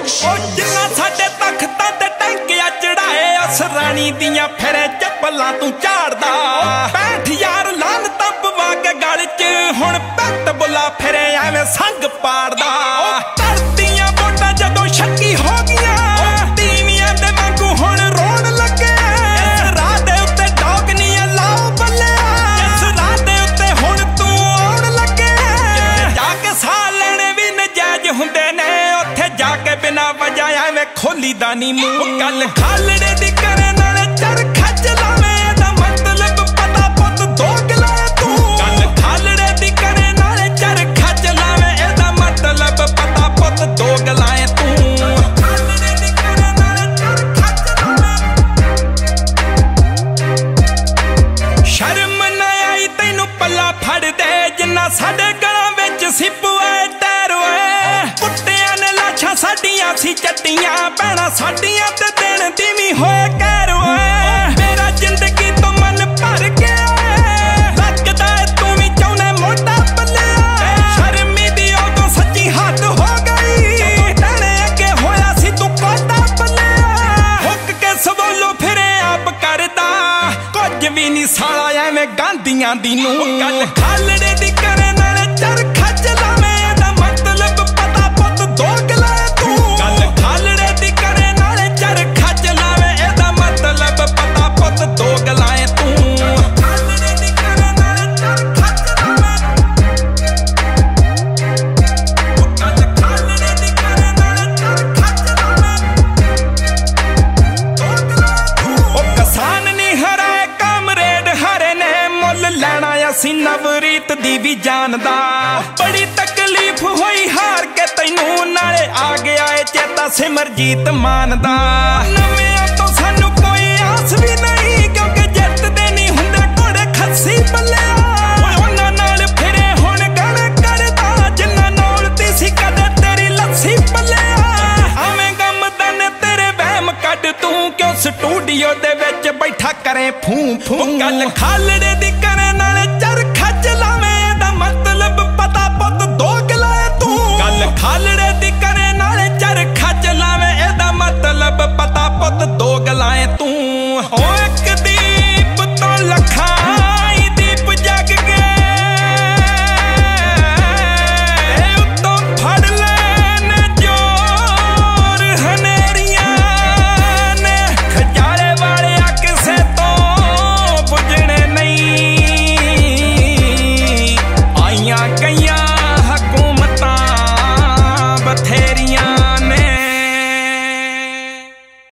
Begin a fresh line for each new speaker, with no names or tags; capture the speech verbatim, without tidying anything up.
जिन्ना साडे तख्तां ते टंकिया चढ़ाए उस रानी दियां फिरे चप्पलां तू झाड़दा पैंठ यार लानतां पवा के गल च हुण पैट बुला फिरे एवें संग पाड़दा धरतियां वोटां जदों शक्की हो गईयां तीवियां दे वांगू हुण रोण लगे इस राह दे उत्ते डॉग नी लाओ बल्ले इस राह दे उत्ते हुण तू आउण लगे जिथे जाके साह लेने भी नजायज हुंदे ने उत्थे जाके बिना वजह एवें खोली दा नी मूंह गल खालड़े दी करे नाल चरखा चलावे दा मतलब पता पुत दोगला तू गल खालड़े दी करे नाल चरखा चलावे एदा मतलब पता पुत दोगला तू खालड़े दी करे नाल चरखा चलावे शर्म ना आई तैनू पल्ला फड़ दे जिन्ना साडे गलां विच सिप्पू ऐ टैर ओए कुत्तियां ने लाशां साडियां सी चट्टियां भैणां साडियां ते दिन धीमी होए कैर ओए मेरा जिंदगी तो मन भर गया लगदा है तू भी चाहुंदा मोटा पल्ले शर्मी दी उदों सच्ची हद हो गई तेरे अगे होया सी तू कोटा पल्ले हुक के सवोलो फिरे आप करदा कुछ भी नहीं साला एवें गांधियां दी नूं गल खालड़े दी करे नाल चरखा चलावे दा मतलब पता पुत दोगला तू गल खालड़े दी करे नाल चरखा चलावे एदा मतलब पता पुत दोगला तू खालड़े दी करे नाल चरखा चलावे गल खालड़े दी करे नाल चरखा चलावे दोगला तू ओ किसान नी हराए कामरेड हरे ने मुल लेना असी नवरीत दी भी जानदा बड़ी तकलीफ होई हार के तैनू नाले आ गया ए चेता सिमरजीत मानदा नवियां तो सानू कोई आस भी नहीं क्योंकि जितदे नहीं हुंदे घोड़े खस्सी पल्लिया उन्हां नाल फिरे हुण गल करदा जिन्ना नौलती सी कदे तेरी लस्सी पल्लिया आवेंगा मदन तेरे वहम कढ तू क्यों स्टूडियो दे विच बैठा करे फूं फूं गल खालड़े दी करे नाल चरखा चलावे दा मतलब पता पुत दोगला तू गल खालड़े दी